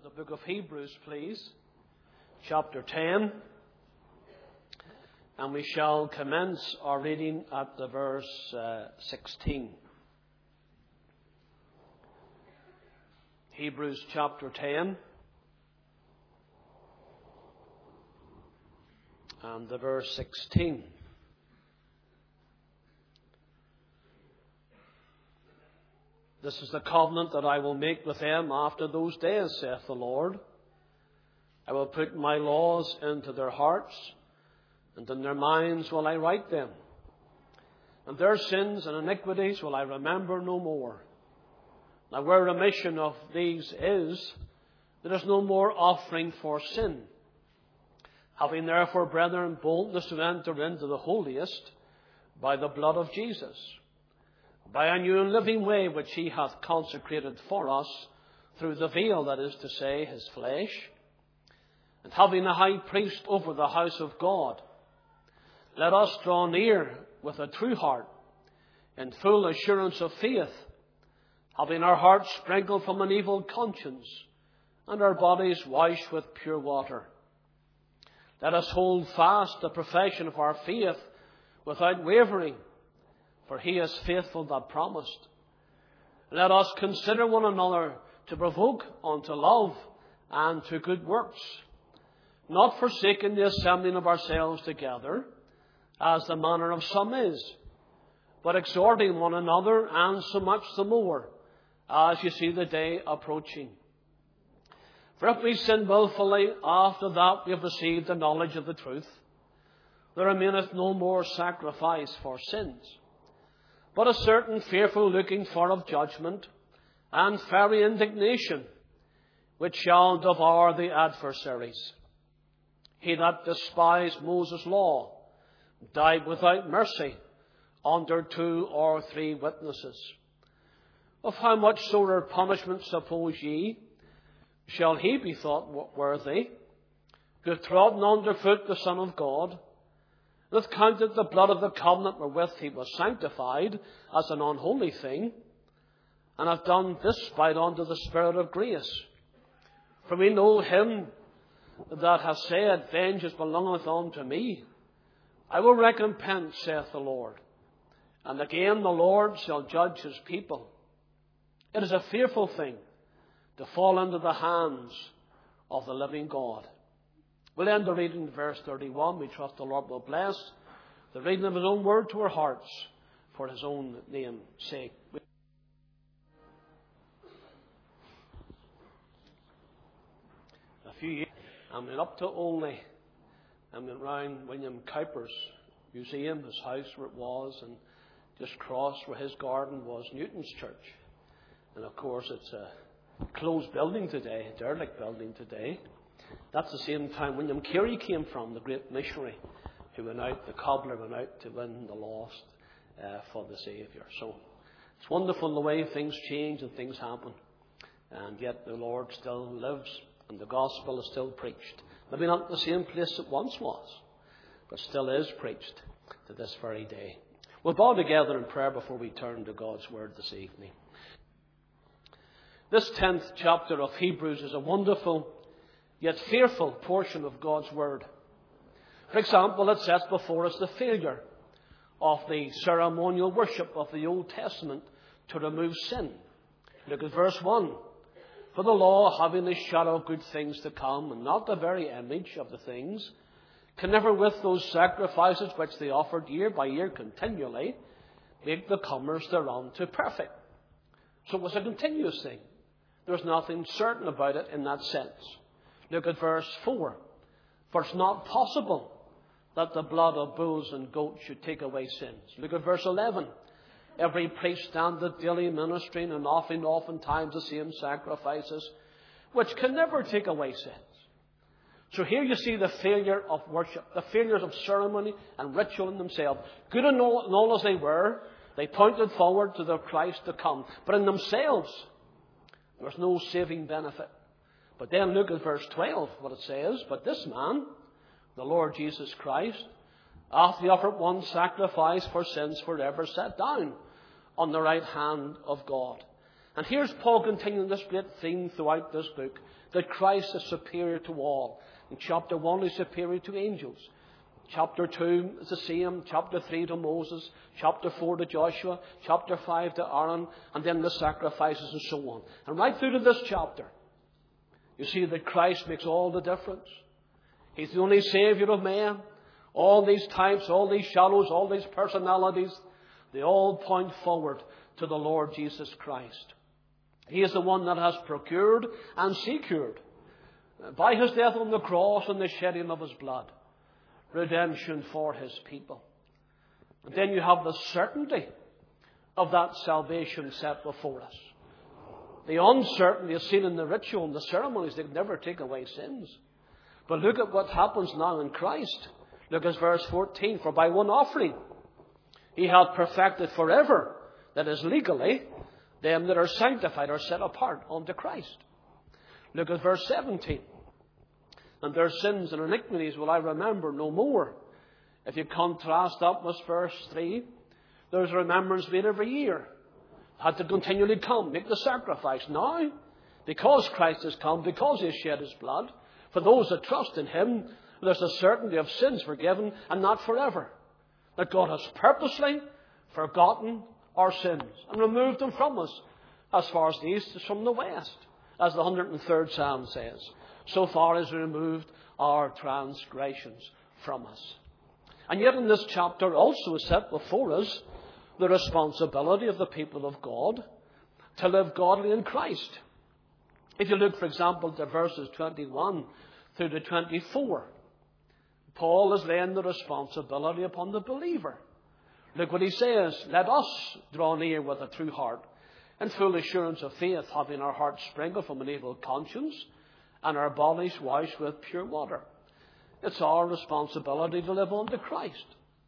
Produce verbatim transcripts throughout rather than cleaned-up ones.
the book of Hebrews, please, chapter ten, and we shall commence our reading at the verse uh, sixteen. Hebrews chapter ten and the verse sixteen. This is the covenant that I will make with them after those days, saith the Lord. I will put my laws into their hearts, and in their minds will I write them. And their sins and iniquities will I remember no more. Now where remission of these is, there is no more offering for sin. Having therefore, brethren, boldness to enter into the holiest by the blood of Jesus, by a new and living way which he hath consecrated for us through the veil, that is to say, his flesh, and having a high priest over the house of God, let us draw near with a true heart, in full assurance of faith, having our hearts sprinkled from an evil conscience, and our bodies washed with pure water. Let us hold fast the profession of our faith without wavering, for he is faithful that promised. Let us consider one another to provoke unto love and to good works, not forsaking the assembling of ourselves together, as the manner of some is, but exhorting one another, and so much the more, as you see the day approaching. For if we sin wilfully after that we have received the knowledge of the truth, there remaineth no more sacrifice for sins, but a certain fearful looking for of judgment, and fiery indignation, which shall devour the adversaries. He that despised Moses' law died without mercy under two or three witnesses. Of how much sorer punishment, suppose ye, shall he be thought worthy, who hath trodden under foot the Son of God, that counted the blood of the covenant wherewith he was sanctified as an unholy thing, and hath done despite unto the Spirit of grace? For we know him that hath said, Vengeance belongeth unto me, I will recompense, saith the Lord. And again the Lord shall judge his people. It is a fearful thing to fall into the hands of the living God. We'll end the reading in verse thirty-one. We trust the Lord will bless the reading of his own word to our hearts for his own name's sake. A few years, I went up to Olney. I went round William Cowper's museum, his house where it was, and just across where his garden was Newton's church. And of course it's a closed building today, a derelict building today. That's the same time William Carey came from, the great missionary who went out, the cobbler went out to win the lost uh, for the Saviour. So it's wonderful the way things change and things happen. And yet the Lord still lives and the gospel is still preached. Maybe not the same place it once was, but still is preached to this very day. We'll bow together in prayer before we turn to God's word this evening. This tenth chapter of Hebrews is a wonderful yet fearful portion of God's word. For example, it sets before us the failure of the ceremonial worship of the Old Testament to remove sin. Look at verse one. For the law, having the shadow of good things to come, and not the very image of the things, can never with those sacrifices which they offered year by year continually, make the comers thereunto perfect. So it was a continuous thing. There was nothing certain about it in that sense. Look at verse four. For it's not possible that the blood of bulls and goats should take away sins. Look at verse eleven. Every priest standeth daily ministering and offering oftentimes the same sacrifices, which can never take away sins. So here you see the failure of worship, the failures of ceremony and ritual in themselves. Good and all, and all as they were, they pointed forward to the Christ to come. But in themselves, there was no saving benefit. But then look at verse twelve, what it says. But this man, the Lord Jesus Christ, after he offered one sacrifice for sins forever, sat down on the right hand of God, And here's Paul continuing this great theme throughout this book, that Christ is superior to all. In chapter one, he's superior to angels. Chapter two is the same. Chapter three to Moses. Chapter four to Joshua. Chapter five to Aaron. And then the sacrifices and so on. And right through to this chapter, you see that Christ makes all the difference. He's the only Saviour of man. All these types, all these shadows, all these personalities, they all point forward to the Lord Jesus Christ. He is the one that has procured and secured, by His death on the cross and the shedding of His blood, redemption for His people. And then you have the certainty of that salvation set before us. The uncertainty is seen in the ritual and the ceremonies. They never take away sins. But look at what happens now in Christ. Look at verse fourteen. For by one offering He hath perfected forever, that is legally, them that are sanctified or set apart unto Christ. Look at verse seventeen. And their sins and iniquities will I remember no more. If you contrast that with verse three, there's a remembrance made every year. Had to continually come, make the sacrifice. Now, because Christ has come, because He has shed His blood, for those that trust in Him, there's a certainty of sins forgiven and not forever. That God has purposely forgotten our sins and removed them from us as far as the east is from the west, as the one hundred third Psalm says. So far as He removed our transgressions from us. And yet in this chapter also is set before us the responsibility of the people of God to live godly in Christ. If you look, for example, to verses twenty-one through to twenty-four, Paul is laying the responsibility upon the believer. Look what he says. Let us draw near with a true heart and full assurance of faith, having our hearts sprinkled from an evil conscience and our bodies washed with pure water. It's our responsibility to live unto Christ.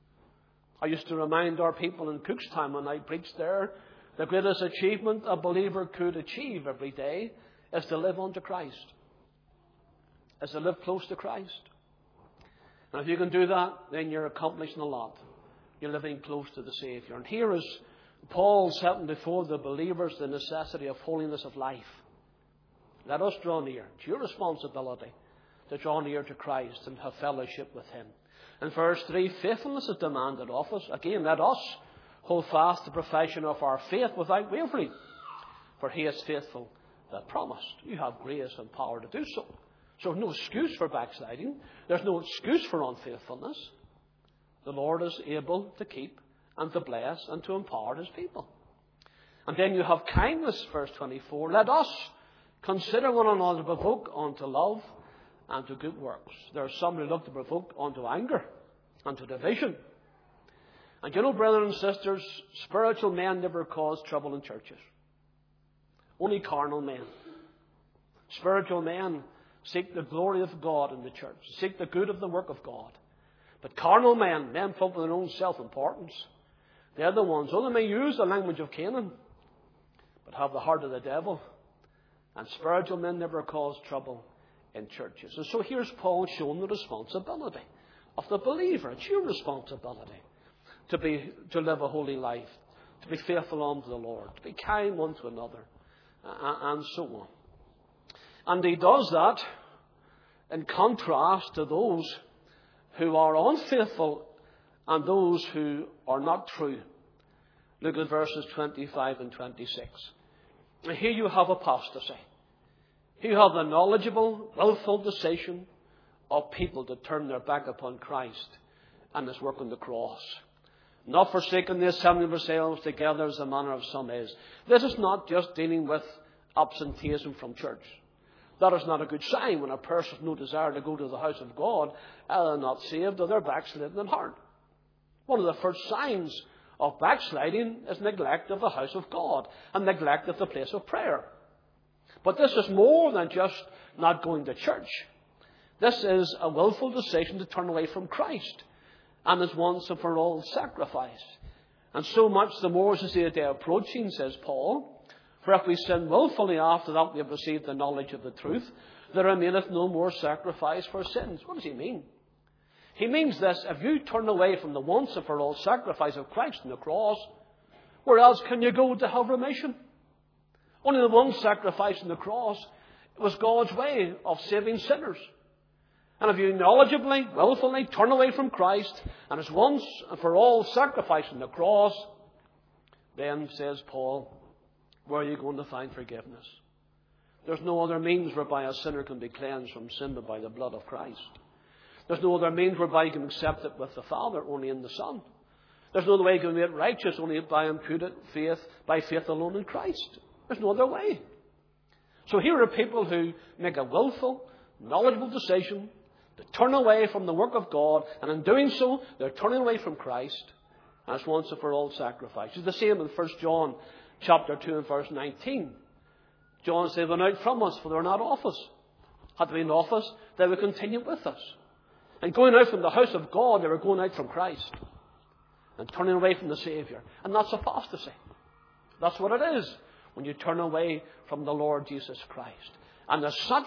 I used to remind our people in Cookstown when I preached there, the greatest achievement a believer could achieve every day is to live unto Christ. Is to live close to Christ. And if you can do that, then you're accomplishing a lot. You're living close to the Saviour. And here is Paul setting before the believers the necessity of holiness of life. Let us draw near. It's your responsibility to draw near to Christ and have fellowship with Him. In verse three, faithfulness is demanded of us. Again, let us hold fast the profession of our faith without wavering. For He is faithful that promised. You have grace and power to do so. So no excuse for backsliding. There's no excuse for unfaithfulness. The Lord is able to keep and to bless and to empower His people. And then you have kindness, verse twenty-four. Let us consider one another to provoke unto love and to good works. There are some who look to provoke unto anger and to division. And you know, brothers and sisters, spiritual men never cause trouble in churches. Only carnal men. Spiritual men seek the glory of God in the church, seek the good of the work of God. But carnal men, men folk with their own self-importance, they're the ones who may use the language of Canaan, but have the heart of the devil. And spiritual men never cause trouble in churches. And so here's Paul showing the responsibility of the believer. It's your responsibility to be to live a holy life, to be faithful unto the Lord, to be kind one to another, and so on. And he does that in contrast to those who are unfaithful and those who are not true. Look at verses twenty-five and twenty-six. And here you have apostasy. Here you have the knowledgeable, willful decision of people to turn their back upon Christ and His work on the cross. Not forsaking the assembly of themselves together as the manner of some is. This is not just dealing with absenteeism from church. That is not a good sign when a person has no desire to go to the house of God, either not saved or they're backslidden in heart. One of the first signs of backsliding is neglect of the house of God and neglect of the place of prayer. But this is more than just not going to church. This is a willful decision to turn away from Christ and His once and for all sacrifice. And so much the more is the day approaching, says Paul. For if we sin willfully after that we have received the knowledge of the truth, there remaineth no more sacrifice for sins. What does he mean? He means this: if you turn away from the once and for all sacrifice of Christ on the cross, where else can you go to have remission? Only the one sacrifice on the cross was God's way of saving sinners. And if you knowledgeably, willfully turn away from Christ and His once and for all sacrifice on the cross, then, says Paul, where are you going to find forgiveness? There's no other means whereby a sinner can be cleansed from sin but by the blood of Christ. There's no other means whereby you can accept it with the Father, only in the Son. There's no other way you can be made righteous, only by imputed faith, by faith alone in Christ. There's no other way. So here are people who make a willful, knowledgeable decision to turn away from the work of God, and in doing so, they're turning away from Christ as once and for all sacrifice. It's the same in First John chapter two and verse nineteen. John said, "They're out from us, for they're not of us. Had they been of us, they would continue with us." And going out from the house of God, they were going out from Christ and turning away from the Saviour. And that's apostasy. That's what it is when you turn away from the Lord Jesus Christ. And as such,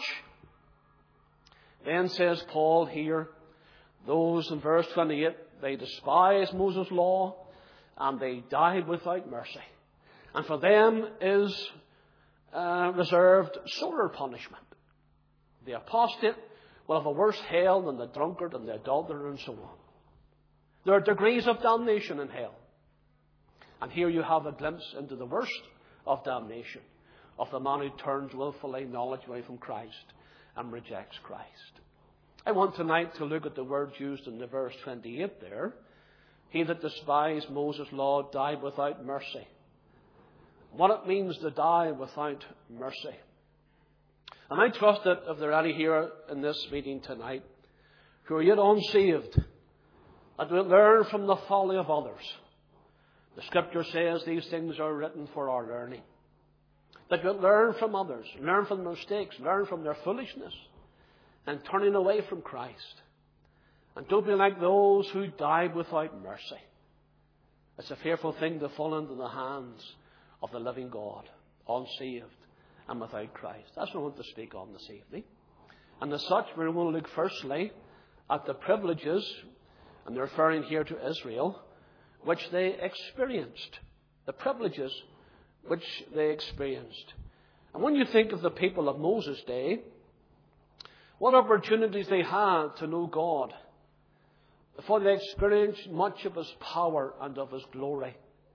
then says Paul here, those in verse twenty-eight, they despise Moses' law and they died without mercy. And for them is uh, reserved sorer punishment. The apostate will have a worse hell than the drunkard and the adulterer and so on. There are degrees of damnation in hell. And here you have a glimpse into the worst of damnation, of the man who turns willfully, knowledge away from Christ and rejects Christ. I want tonight to look at the words used in the verse twenty-eight there. He that despised Moses' law died without mercy. What it means to die without mercy. And I trust that if there are any here in this meeting tonight who are yet unsaved, that will learn from the folly of others. The Scripture says these things are written for our learning. That we'll learn from others, learn from their mistakes, learn from their foolishness, and turning away from Christ. And don't be like those who died without mercy. It's a fearful thing to fall into the hands of the living God, unsaved and without Christ. That's what I want to speak on this evening. And as such, we're going to look firstly at the privileges, and they're referring here to Israel, which they experienced. The privileges which they experienced. And when you think of the people of Moses' day, what opportunities they had to know God, for they experienced much of His power and of His glory.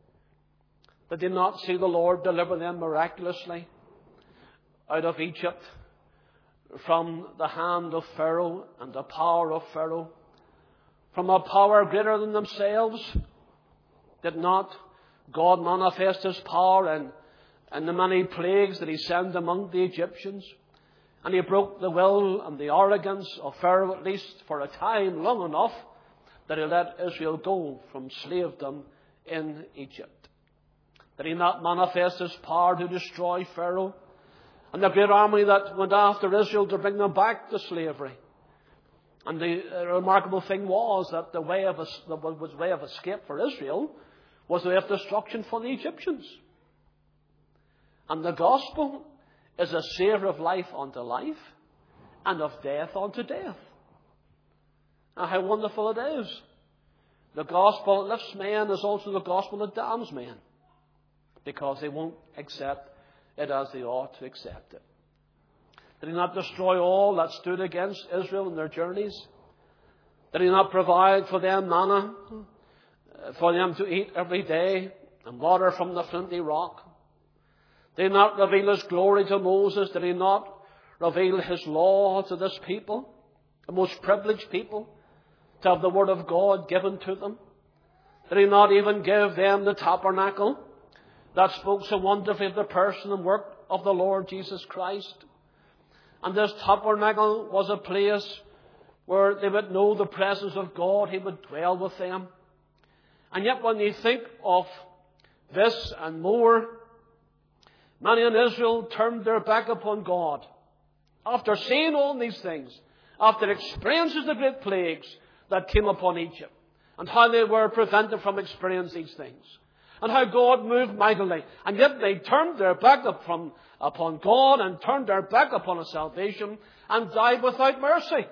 Did they not see the Lord deliver them miraculously out of Egypt from the hand of Pharaoh and the power of Pharaoh, from a power greater than themselves? Did not God manifest His power in, in the many plagues that He sent among the Egyptians? And He broke the will and the arrogance of Pharaoh, at least for a time long enough, that He let Israel go from slavedom in Egypt. Did He not manifest His power to destroy Pharaoh and the great army that went after Israel to bring them back to slavery? And the remarkable thing was that the way of, the was way of escape for Israel was the way of destruction for the Egyptians. And the gospel is a savour of life unto life and of death unto death. Now, how wonderful it is. The gospel that lifts men is also the gospel that damns men, because they won't accept it as they ought to accept it. Did He not destroy all that stood against Israel in their journeys? Did He not provide for them manna, for them to eat every day, and water from the flinty rock? Did He not reveal His glory to Moses? Did He not reveal His law to this people, the most privileged people, to have the Word of God given to them? Did He not even give them the tabernacle that spoke so wonderfully of the person and work of the Lord Jesus Christ? And this tabernacle was a place where they would know the presence of God. He would dwell with them. And yet when you think of this and more, many in Israel turned their back upon God. After seeing all these things, after experiencing the great plagues that came upon Egypt, and how they were prevented from experiencing these things, and how God moved mightily, and yet they turned their back upon, upon God and turned their back upon His salvation and died without mercy.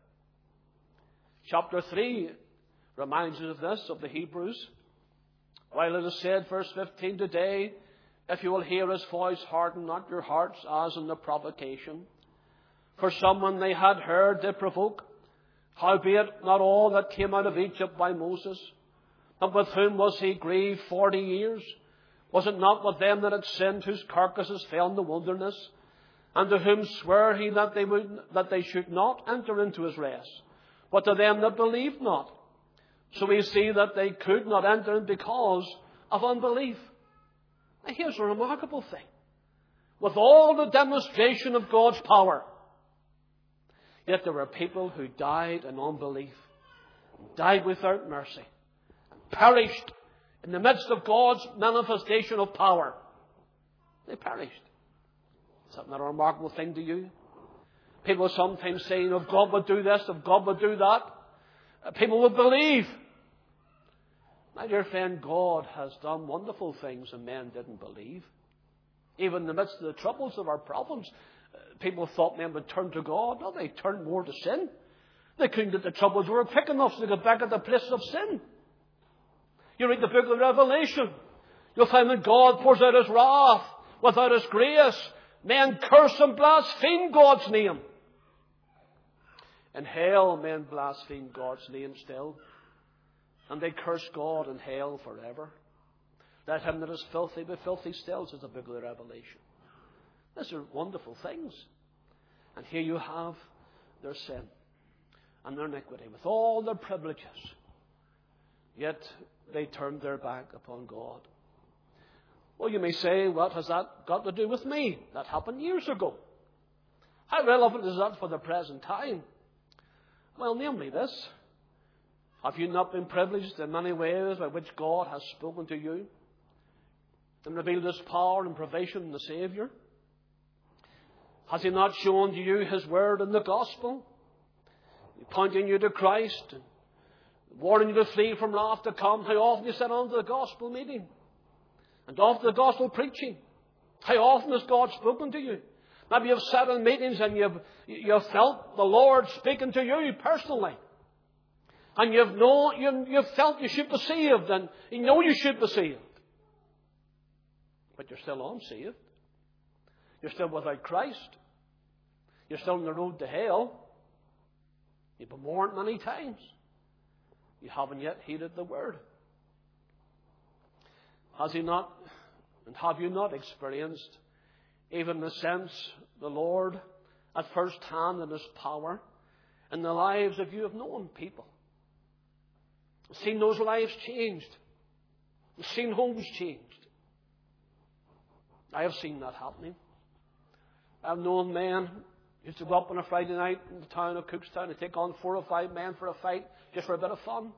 Chapter three reminds us of this, of the Hebrews. While it is said, verse fifteen, today If you will hear his voice, harden not your hearts as in the provocation. For someone they had heard they provoke, howbeit not all that came out of Egypt by Moses. But with whom was he grieved forty years? Was it not with them that had sinned, whose carcasses fell in the wilderness? And to whom sware he that they would that they should not enter into his rest, but to them that believed not? So we see that they could not enter in because of unbelief. Now here's a remarkable thing. With all the demonstration of God's power, yet there were people who died in unbelief, died without mercy, and perished in the midst of God's manifestation of power. They perished. Is that not a remarkable thing to you? People sometimes say, if God would do this, if God would do that, people would believe. My dear friend, God has done wonderful things and men didn't believe. Even in the midst of the troubles of our problems, people thought men would turn to God. No, they turned more to sin. They couldn't get the troubles were quick enough so they got back at the place of sin. You read the book of Revelation, you'll find that God pours out his wrath without his grace. Men curse and blaspheme God's name. In hell, men blaspheme God's name still. And they curse God in hell forever. Let him that is filthy be filthy still, says the book of the Revelation. These are wonderful things. And here you have their sin and their iniquity with all their privileges. Yet they turned their back upon God. Well, you may say, what has that got to do with me? That happened years ago. How relevant is that for the present time? Well, namely this. Have you not been privileged in many ways by which God has spoken to you and revealed his power and provision in the Saviour? Has he not shown to you his word in the gospel, pointing you to Christ, and warning you to flee from wrath to come? How often you sit on to the gospel meeting and off the gospel preaching? How often has God spoken to you? Maybe you've sat in meetings and you've, you've felt the Lord speaking to you personally. And you've, known, you've, you've felt you should be saved, and you know you should be saved. But you're still unsaved. You're still without Christ. You're still on the road to hell. You've been warned many times. You haven't yet heeded the word. Has he not, and have you not experienced, even in a sense, the Lord at first hand in his power in the lives of you have known people? Seen those lives changed. Seen homes changed. I have seen that happening. I've known men who used to go up on a Friday night in the town of Cookstown and take on four or five men for a fight just for a bit of fun.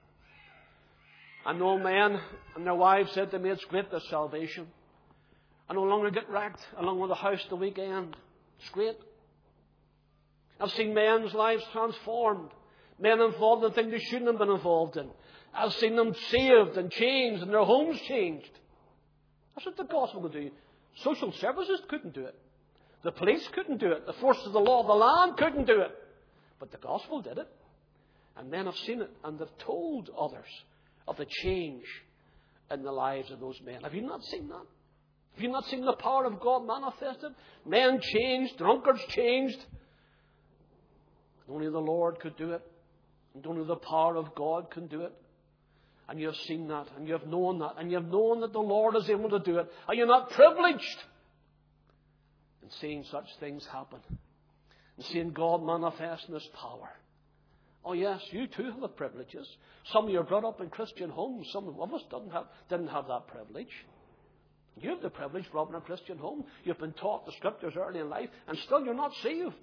I know men and their wives said to me, it's great, this salvation. I no longer get wrecked along with the house the weekend. It's great. I've seen men's lives transformed. Men involved in things they shouldn't have been involved in. I've seen them saved and changed and their homes changed. That's what the gospel would do. Social services couldn't do it. The police couldn't do it. The forces of the law of the land couldn't do it. But the gospel did it. And men have seen it and they've told others of the change in the lives of those men. Have you not seen that? Have you not seen the power of God manifested? Men changed, drunkards changed. Only the Lord could do it. And only the power of God can do it. And you have seen that, and you have known that, and you have known that the Lord is able to do it. Are you not privileged in seeing such things happen? And seeing God manifest in his power? Oh yes, you too have the privileges. Some of you are brought up in Christian homes. Some of us didn't have, didn't have that privilege. You have the privilege brought up in a Christian home. You've been taught the scriptures early in life, and still you're not saved.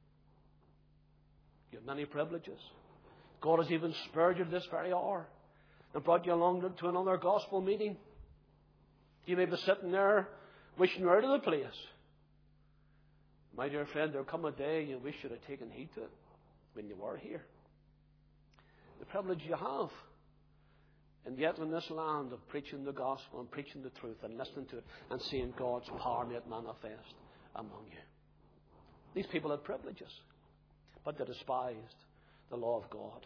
You have many privileges. God has even spared you this very hour and brought you along to another gospel meeting. You may be sitting there wishing you're out of the place. My dear friend, there'll come a day you wish you'd have taken heed to it when you were here. The privilege you have. And yet in this land of preaching the gospel and preaching the truth and listening to it and seeing God's power made manifest among you. These people had privileges, but they despised the law of God.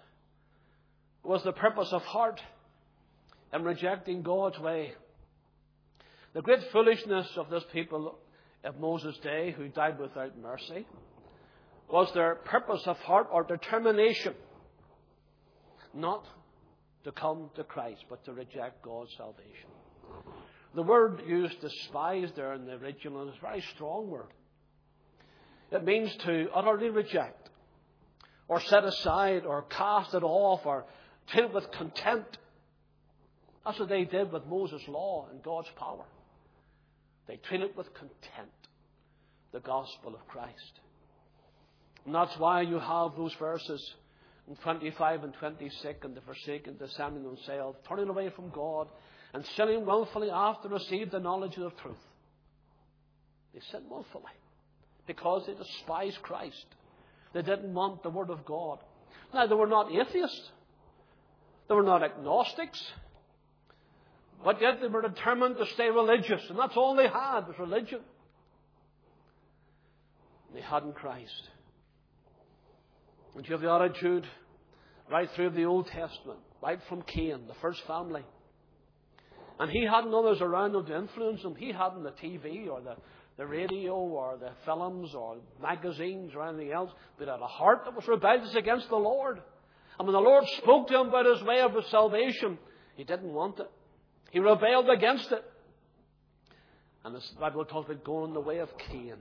It was the purpose of heart in rejecting God's way The great foolishness of this people of Moses' day who died without mercy was their purpose of heart or determination not to come to Christ, but to reject God's salvation. The word used, despise, there in the original is a very strong word. It means to utterly reject, or set aside, or cast it off, or treat it with contempt. That's what they did with Moses' law and God's power. They treated it with contempt, the gospel of Christ. And that's why you have those verses in twenty-five and twenty-six, and the forsaken, descending themselves, turning away from God, and sinning willfully after received the knowledge of the truth. They sinned willfully because they despised Christ. They didn't want the Word of God. Now, they were not atheists. They were not agnostics. But yet they were determined to stay religious. And that's all they had, was religion. They hadn't Christ. And you have the attitude right through the Old Testament, right from Cain, the first family. And he hadn't others around him to influence him. He hadn't the T V or the, the radio or the films or magazines or anything else. But he had a heart that was rebellious against the Lord. And when the Lord spoke to him about his way of his salvation, he didn't want it. He rebelled against it. And the Bible talks about going the way of Cain.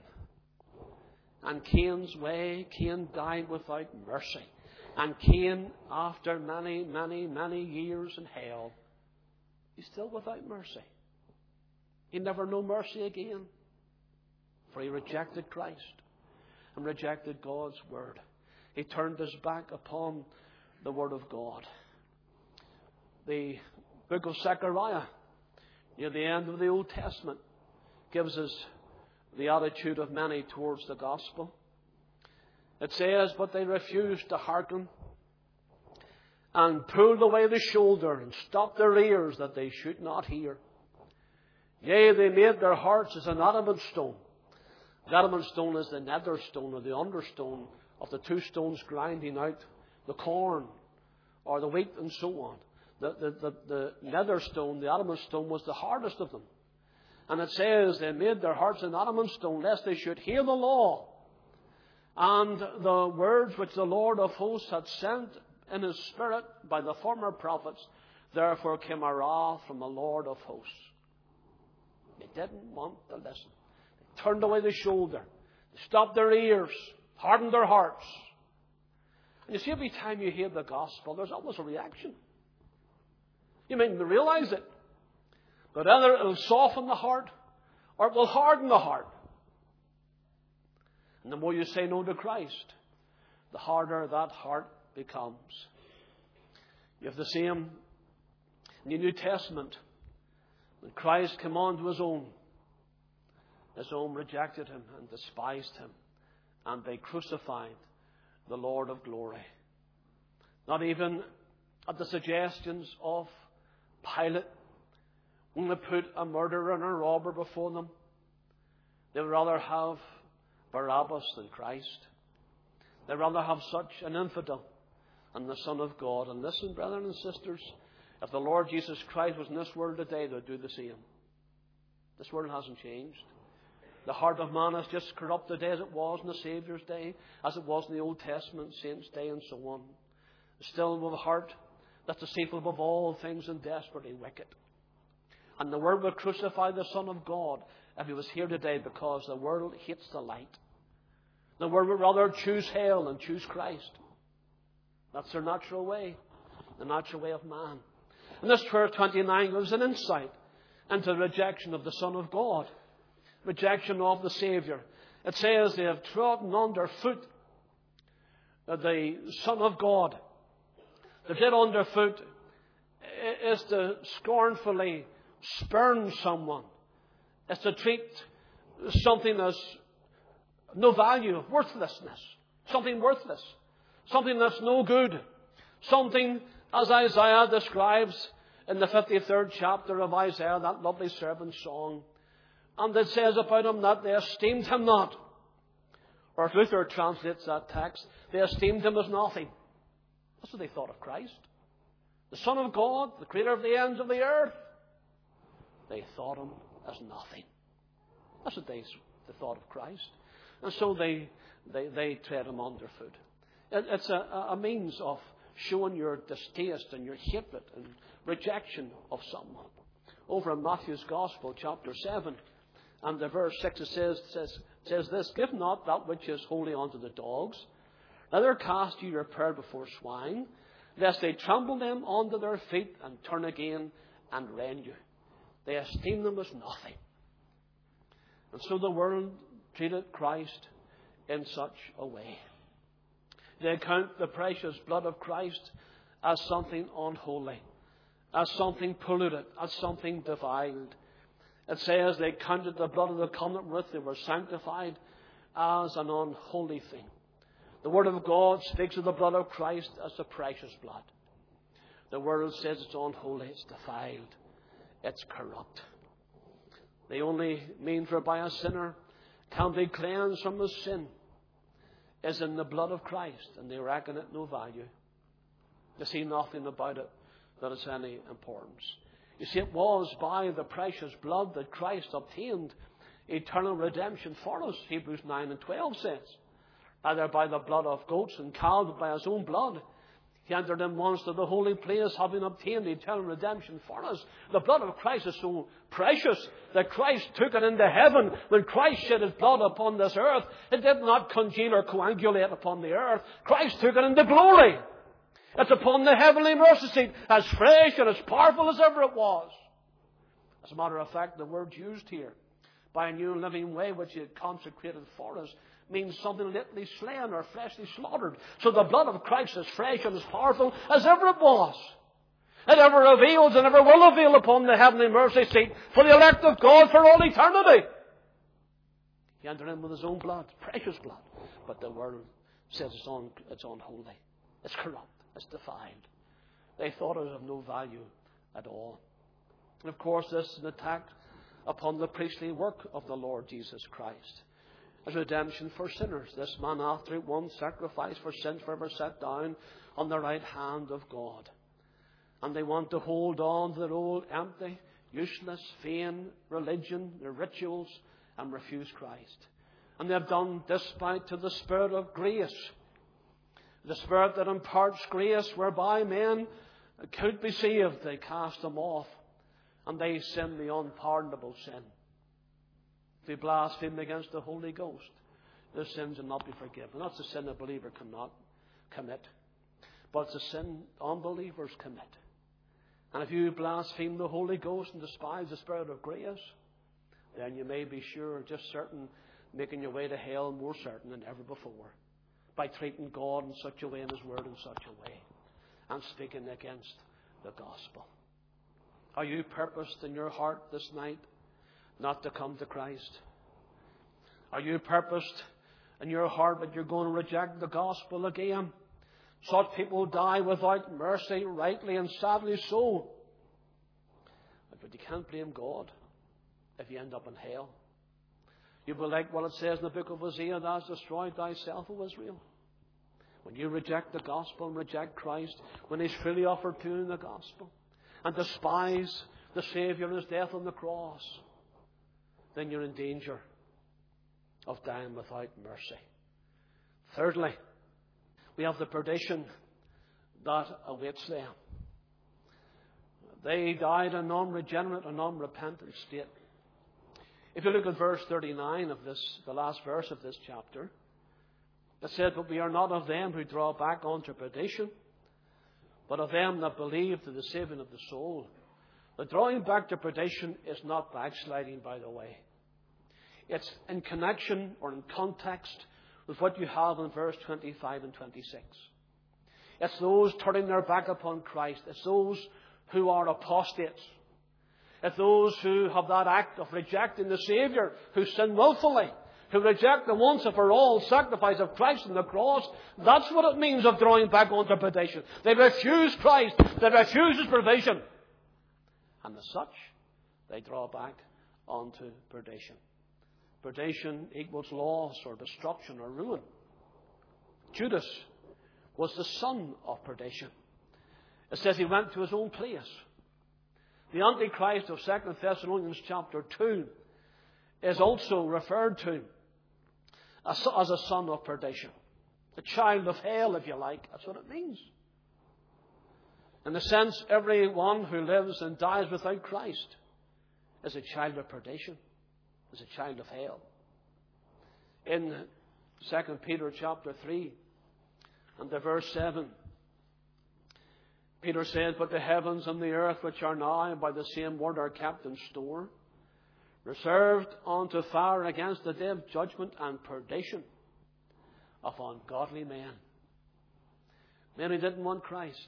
And Cain's way, Cain died without mercy. And Cain, after many, many, many years in hell, he's still without mercy. He never knew mercy again. For he rejected Christ and rejected God's Word. He turned his back upon the Word of God. The book of Zechariah, near the end of the Old Testament, gives us the attitude of many towards the gospel. It says, but they refused to hearken, and pulled away the shoulder, and stopped their ears, that they should not hear. Yea, they made their hearts as an adamant stone. The adamant stone is the nether stone, or the understone of the two stones grinding out the corn, or the wheat, and so on. The, the, the, the nether stone, the adamant stone, was the hardest of them. And it says, they made their hearts an adamant stone, lest they should hear the law and the words which the Lord of hosts had sent in his Spirit by the former prophets. Therefore came a wrath from the Lord of hosts. They didn't want to listen. They turned away the shoulder. They stopped their ears, hardened their hearts. And you see, every time you hear the gospel, there's almost a reaction. You may not realize it. But either it will soften the heart, or it will harden the heart. And the more you say no to Christ, the harder that heart becomes. You have the same in the New Testament. When Christ came on to his own, his own rejected him and despised him, and they crucified the Lord of glory. Not even at the suggestions of Pilate, when they put a murderer and a robber before them, they would rather have Barabbas than Christ. They'd rather have such an infidel than the Son of God. And listen, brethren and sisters, if the Lord Jesus Christ was in this world today, they would do the same. This world hasn't changed. The heart of man is just corrupt today as it was in the Saviour's day, as it was in the Old Testament, saints' day, and so on. Still with a heart that's deceitful above all things and desperately wicked. And the world would crucify the Son of God if he was here today, because the world hates the light. The world would rather choose hell than choose Christ. That's their natural way, the natural way of man. And this verse twenty-nine gives an insight into the rejection of the Son of God, rejection of the Saviour. It says they have trodden under foot the Son of God. To tread underfoot is to scornfully spurn someone. Is to treat something as no value, worthlessness. Something worthless. Something that's no good. Something, as Isaiah describes in the fifty-third chapter of Isaiah, that lovely servant song. And it says about him that they esteemed him not. Or if Luther translates that text, they esteemed him as nothing. That's what they thought of Christ. The Son of God, the creator of the ends of the earth. They thought him as nothing. That's what they, they thought of Christ. And so they, they, they tread him underfoot. It, it's a, a means of showing your distaste and your hatred and rejection of someone. Over in Matthew's Gospel, chapter seven, and the verse six, it says, says, says this, "Give not that which is holy unto the dogs, neither cast ye your pearl before swine, lest they trample them under their feet and turn again and rend you." They esteem them as nothing. And so the world treated Christ in such a way. They account the precious blood of Christ as something unholy, as something polluted, as something defiled. It says they counted the blood of the covenant wherewith they were sanctified as an unholy thing. The Word of God speaks of the blood of Christ as the precious blood. The world says it's unholy, it's defiled, it's corrupt. The only means whereby a sinner can be cleansed from his sin is in the blood of Christ, and they reckon it no value. They see nothing about it that is any importance. You see, it was by the precious blood that Christ obtained eternal redemption for us, Hebrews nine and twelve says. Either by the blood of goats and calves, but by his own blood. He entered in once to the holy place, having obtained eternal redemption for us. The blood of Christ is so precious that Christ took it into heaven. When Christ shed his blood upon this earth, it did not congeal or coagulate upon the earth. Christ took it into glory. It's upon the heavenly mercy seat, as fresh and as powerful as ever it was. As a matter of fact, the word used here, by a new living way which he had consecrated for us, means something literally slain or fleshly slaughtered. So the blood of Christ is fresh and as powerful as ever it was. It ever avails and ever will avail upon the heavenly mercy seat for the elect of God for all eternity. He entered in with his own blood, precious blood. But the world says it's, un, it's unholy. It's corrupt. It's defiled. They thought it was of no value at all. And of course, this is an attack upon the priestly work of the Lord Jesus Christ. As redemption for sinners. This man, after one sacrifice for sins, forever sat down on the right hand of God. And they want to hold on to their old empty, useless, vain religion, their rituals, and refuse Christ. And they have done despite to the Spirit of grace. The Spirit that imparts grace whereby men could be saved. They cast them off. And they sin the unpardonable sin. If they blaspheme against the Holy Ghost, their sins will not be forgiven. That's a sin a believer cannot commit. But it's a sin unbelievers commit. And if you blaspheme the Holy Ghost and despise the Spirit of grace, then you may be sure, just certain, making your way to hell more certain than ever before. By treating God in such a way and His Word in such a way. And speaking against the gospel. Are you purposed in your heart this night not to come to Christ? Are you purposed in your heart that you're going to reject the gospel again? Such people die without mercy, rightly and sadly so. But you can't blame God if you end up in hell. You'll be like what it says in the book of Hosea, "Thou hast destroyed thyself, O Israel." When you reject the gospel and reject Christ, when He's freely offered to you in the gospel, and despise the Saviour and His death on the cross, then you're in danger of dying without mercy. Thirdly, we have the perdition that awaits them. They died an unregenerate and unrepentant state. If you look at verse thirty-nine of this, the last verse of this chapter, it said, "But we are not of them who draw back unto perdition, but of them that believe to the saving of the soul." The drawing back to perdition is not backsliding, by the way. It's in connection or in context with what you have in verse twenty-five and twenty-six. It's those turning their back upon Christ. It's those who are apostates. It's those who have that act of rejecting the Saviour, who sin willfully, who reject the once and for all sacrifice of Christ on the cross. That's what it means of drawing back unto perdition. They refuse Christ. They refuse His provision. And as such, they draw back unto perdition. Perdition equals loss or destruction or ruin. Judas was the son of perdition. It says he went to his own place. The Antichrist of Second Thessalonians chapter two is also referred to as, as a son of perdition. A child of hell, if you like. That's what it means. In a sense, everyone who lives and dies without Christ is a child of perdition, is a child of hell. In Second Peter chapter three and the verse seven, Peter says, "But the heavens and the earth which are now by the same word are kept in store, reserved unto fire against the day of judgment and perdition of ungodly men." Men who didn't want Christ.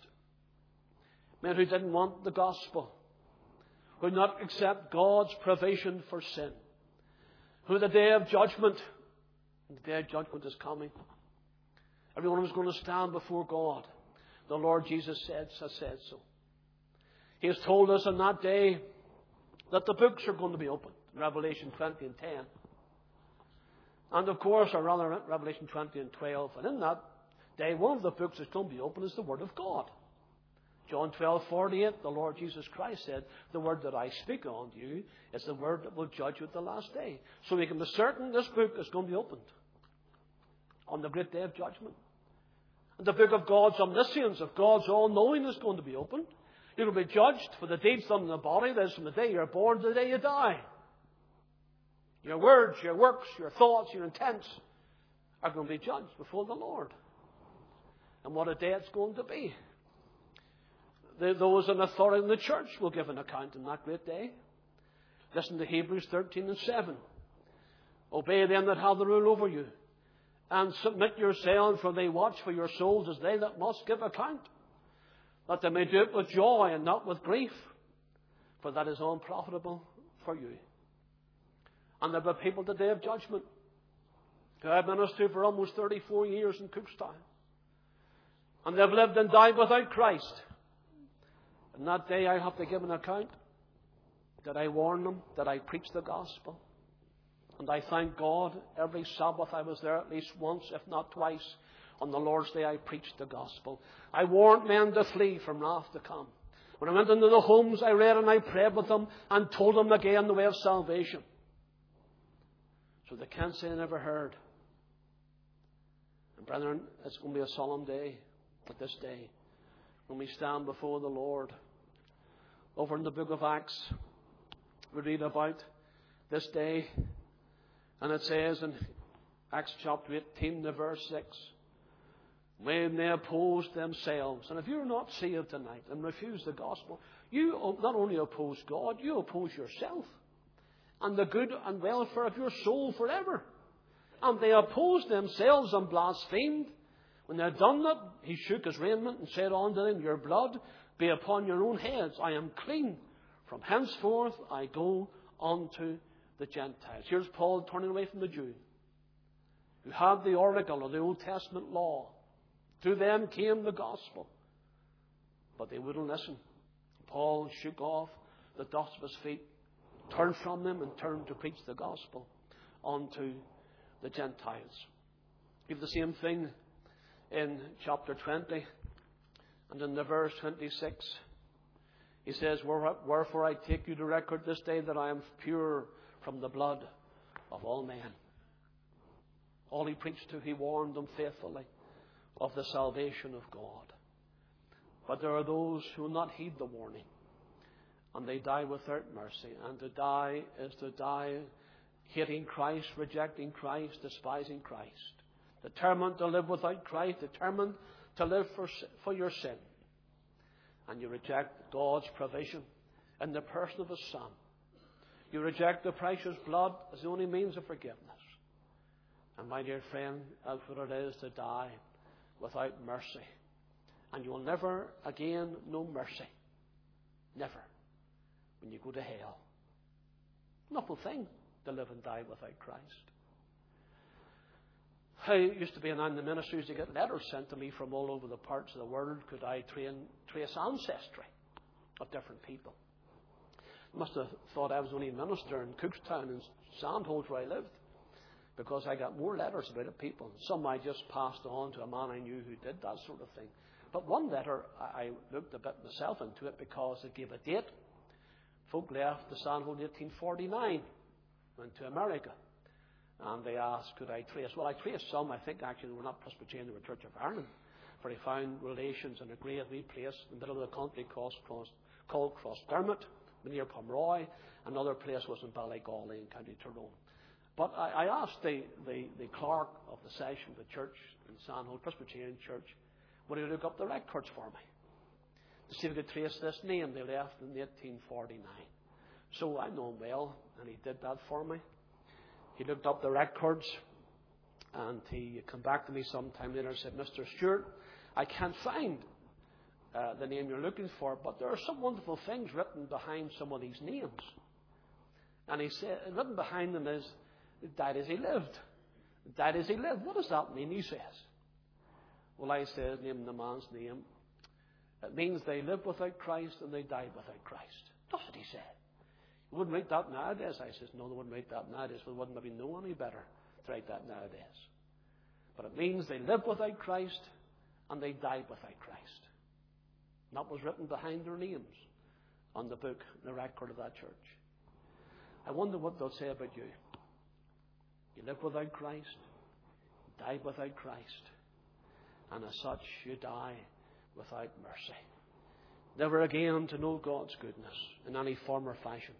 Men who didn't want the gospel. Who would not accept God's provision for sin. Who the day of judgment, the day of judgment is coming. Everyone was going to stand before God. The Lord Jesus said, has said so. He has told us on that day that the books are going to be opened. Revelation twenty and ten. And of course, or rather, Revelation twenty and twelve. And in that day, one of the books that's going to be opened is the Word of God. John twelve forty-eight, the Lord Jesus Christ said, "The word that I speak unto you is the word that will judge you at the last day." So we can be certain this book is going to be opened on the great day of judgment. And the book of God's omniscience, of God's all-knowing, is going to be opened. You will be judged for the deeds done in the body. That is from the day you're born to the day you die. Your words, your works, your thoughts, your intents are going to be judged before the Lord. And what a day it's going to be. Those in authority in the church will give an account on that great day. Listen to Hebrews thirteen and seven. "Obey them that have the rule over you, and submit yourselves, for they watch for your souls as they that must give account, that they may do it with joy and not with grief, for that is unprofitable for you." And there will be people the day of judgment who I've ministered for almost thirty-four years in Cookstown. And they've lived and died without Christ. And that day I have to give an account. Did I warn them? Did I preach the gospel? And I thank God every Sabbath I was there at least once, if not twice. On the Lord's Day I preached the gospel. I warned men to flee from wrath to come. When I went into the homes, I read and I prayed with them and told them again the way of salvation. So they can't say I never heard. And brethren, it's going to be a solemn day at this day when we stand before the Lord. Over in the book of Acts, we read about this day. And it says in Acts chapter eighteen, the verse six, "When they opposed themselves." And if you're not saved tonight and refuse the gospel, you not only oppose God, you oppose yourself and the good and welfare of your soul forever. And they opposed themselves and blasphemed. When they had done that, he shook his raiment and said unto them, "Your blood be upon your own heads. I am clean. From henceforth I go unto the Gentiles." Here's Paul turning away from the Jew, who had the oracle of the Old Testament law. To them came the gospel, but they wouldn't listen. Paul shook off the dust of his feet, turned from them, and turned to preach the gospel unto the Gentiles. We have the same thing in chapter twenty, and in the verse twenty-six. He says, "Wherefore I take you to record this day that I am pure from the blood of all men." All he preached to, he warned them faithfully of the salvation of God. But there are those who will not heed the warning, and they die without mercy. And to die is to die hating Christ, rejecting Christ, despising Christ. Determined to live without Christ, determined to live for, for your sin. And you reject God's provision in the person of His Son. You reject the precious blood as the only means of forgiveness. And my dear friend, that's what it is to die without mercy. And you will never again know mercy. Never. When you go to hell. An awful thing to live and die without Christ. I used to be in the ministry, used to get letters sent to me from all over the parts of the world. Could I train, trace ancestry of different people? I must have thought I was only a minister in Cookstown and Sandholt where I lived, because I got more letters about it, people. Some I just passed on to a man I knew who did that sort of thing. But one letter, I looked a bit myself into it because it gave a date. folk left the Sandhold in eighteen forty-nine, went to America. And they asked, could I trace? Well, I traced some. I think actually they were not Presbyterian, they were Church of Ireland. For he found relations in a great wee place in the middle of the country called, called Crossdermott, near Pomeroy. Another place was in Ballygawley in County Tyrone. But I, I asked the, the, the clerk of the session of the church in Sandhold, Presbyterian Church, would he look up the records for me to see if he could trace this name. They left in eighteen forty-nine. So I know him well, and he did that for me. He looked up the records, and he came back to me sometime later and said, Mister Stewart, I can't find uh, the name you're looking for, but there are some wonderful things written behind some of these names. And he said, written behind them is, died as he lived. Died as he lived. What does that mean, he says? Well, I said, name the man's name. It means they lived without Christ and they died without Christ. That's what he said. You wouldn't write that nowadays. I says, no, they wouldn't write that nowadays. We wouldn't maybe know any better to write that nowadays. But it means they lived without Christ and they died without Christ. And that was written behind their names on the book, the record of that church. I wonder what they'll say about you. You live without Christ, died without Christ, and as such you die without mercy. Never again to know God's goodness in any form or fashion.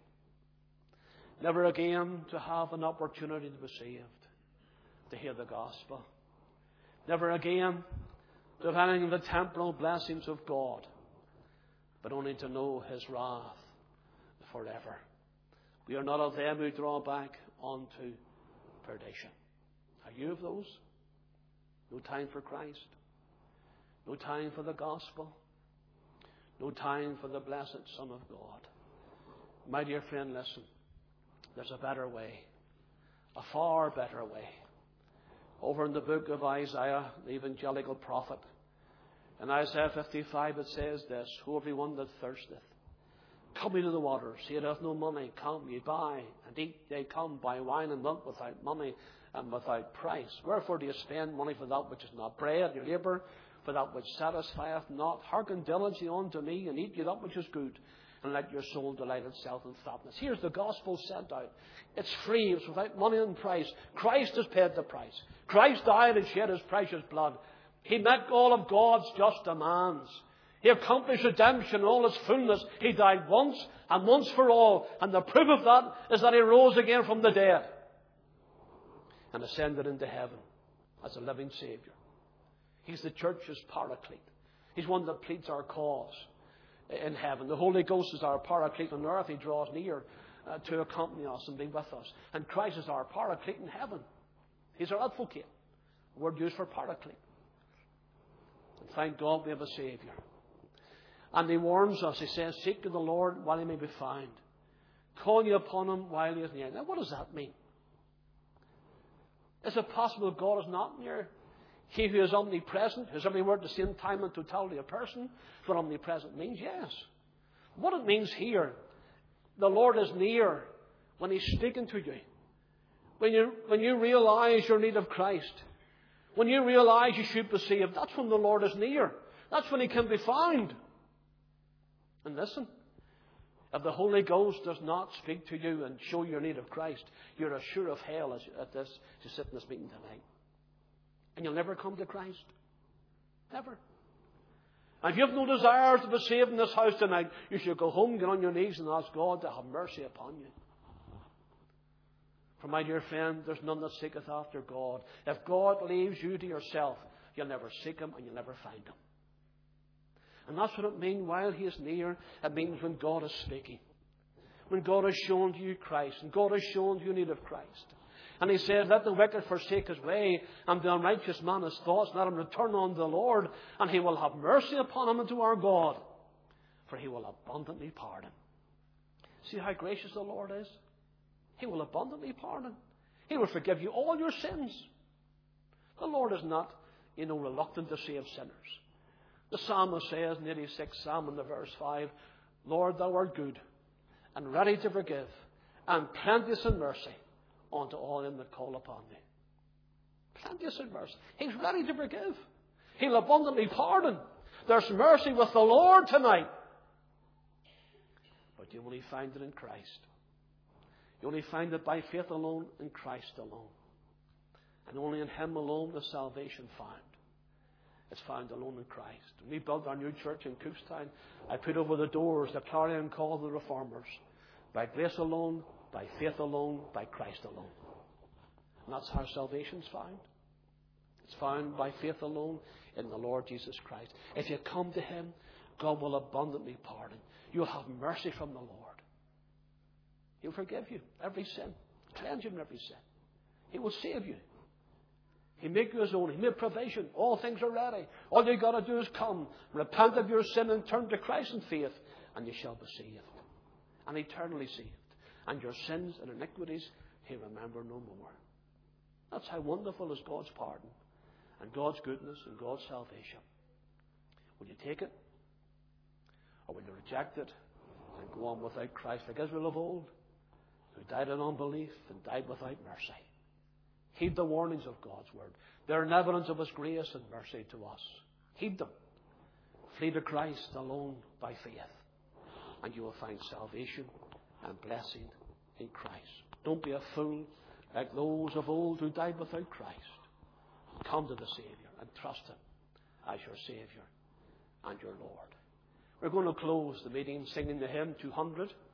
Never again to have an opportunity to be saved, to hear the gospel. Never again to have any of the temporal blessings of God, but only to know His wrath forever. We are not of them who draw back unto perdition. Are you of those? No time for Christ. No time for the gospel. No time for the blessed Son of God. My dear friend, listen. There's a better way. A far better way. Over in the book of Isaiah, the evangelical prophet, in Isaiah fifty-five it says this, Who every one that thirsteth, come into the waters. He that hath no money, come ye buy and eat. They come buy wine and milk without money and without price. Wherefore do you spend money for that which is not bread, your labour for that which satisfieth not? Hearken diligently unto me, and eat ye that which is good, and let your soul delight itself in fatness. Here's the gospel sent out. It's free. It's without money and price. Christ has paid the price. Christ died and shed His precious blood. He met all of God's just demands. He accomplished redemption in all its fullness. He died once and once for all. And the proof of that is that He rose again from the dead and ascended into heaven as a living Saviour. He's the church's paraclete. He's one that pleads our cause in heaven. The Holy Ghost is our paraclete on earth. He draws near uh, to accompany us and be with us. And Christ is our paraclete in heaven. He's our advocate. The word used for paraclete. And thank God we have a Saviour. And He warns us. He says, seek to the Lord while He may be found. Call ye upon Him while He is near. Now, what does that mean? Is it possible God is not near? He who is omnipresent, who is everywhere at the same time and totality of person, is what omnipresent means? Yes. What it means here, the Lord is near when He's speaking to you. When you, when you realize your need of Christ. When you realize you should be saved, that's when the Lord is near. That's when He can be found. And listen, if the Holy Ghost does not speak to you and show your need of Christ, you're as sure of hell as at this to sit in this meeting tonight. And you'll never come to Christ. Never. And if you have no desire to be saved in this house tonight, you should go home, get on your knees and ask God to have mercy upon you. For my dear friend, there's none that seeketh after God. If God leaves you to yourself, you'll never seek Him and you'll never find Him. And that's what it means while He is near. It means when God is speaking. When God has shown to you Christ. And God has shown you need of Christ. And He said, let the wicked forsake his way, and the unrighteous man his thoughts. Let him return unto the Lord, and He will have mercy upon him and to our God. For He will abundantly pardon. See how gracious the Lord is? He will abundantly pardon. He will forgive you all your sins. The Lord is not, you know, reluctant to save sinners. The psalmist says in the eighty-sixth Psalm in the verse five, Lord, Thou art good, and ready to forgive, and plenteous in mercy unto all them that call upon Thee. Plenteous in mercy. He's ready to forgive. He'll abundantly pardon. There's mercy with the Lord tonight. But you only find it in Christ. You only find it by faith alone, in Christ alone. And only in Him alone is salvation found. It's found alone in Christ. When we built our new church in Cookstown, I put over the doors the clarion call of the reformers. By grace alone, by faith alone, by Christ alone. And that's how salvation's found. It's found by faith alone in the Lord Jesus Christ. If you come to Him, God will abundantly pardon. You'll have mercy from the Lord. He'll forgive you every sin. Cleanse you from every sin. He will save you. He'll make you His own. He made provision. All things are ready. All you've got to do is come, repent of your sin and turn to Christ in faith, and you shall be saved. And eternally saved. And your sins and iniquities He'll remember no more. That's how wonderful is God's pardon and God's goodness and God's salvation. Will you take it? Or will you reject it and go on without Christ like Israel of old, who died in unbelief and died without mercy? Heed the warnings of God's word. They're an evidence of His grace and mercy to us. Heed them. Flee to Christ alone by faith, and you will find salvation and blessing in Christ. Don't be a fool like those of old who died without Christ. Come to the Saviour and trust Him as your Saviour and your Lord. We're going to close the meeting singing the hymn two hundred.